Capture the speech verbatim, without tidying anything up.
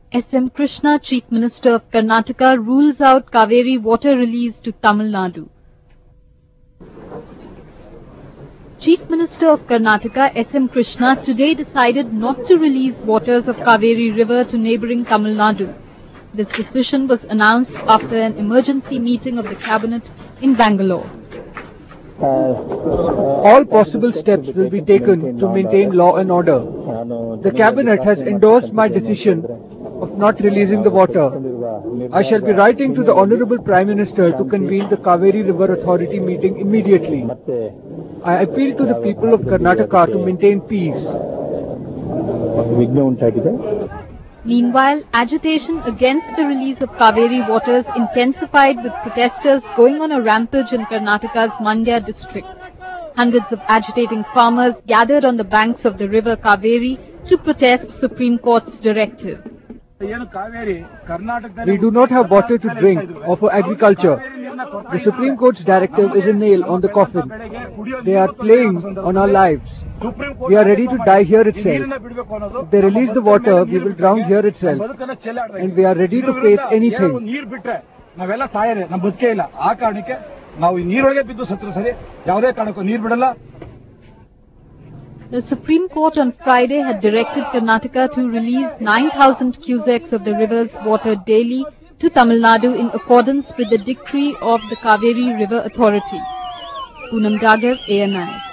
S M Krishna, Chief Minister of Karnataka, rules out Kaveri water release to Tamil Nadu. Chief Minister of Karnataka, S M Krishna, today decided not to release waters of Kaveri river to neighbouring Tamil Nadu. This decision was announced after an emergency meeting of the Cabinet in Bangalore. All possible steps will be taken to maintain law and order. The Cabinet has endorsed my decision of not releasing the water. I shall be writing to the Honourable Prime Minister to convene the Kaveri River Authority meeting immediately. I appeal to the people of Karnataka to maintain peace. Meanwhile, agitation against the release of Kaveri waters intensified with protesters going on a rampage in Karnataka's Mandya district. Hundreds of agitating farmers gathered on the banks of the river Kaveri to protest Supreme Court's directive. We do not have water to drink or for agriculture. The Supreme Court's directive is a nail on the coffin. They are playing on our lives. We are ready to die here itself. If they release the water, we will drown here itself. And we are ready to face anything. The Supreme Court on Friday had directed Karnataka to release nine thousand cusecs of the river's water daily to Tamil Nadu in accordance with the decree of the Kaveri River Authority. Poonam Dagar, A N I.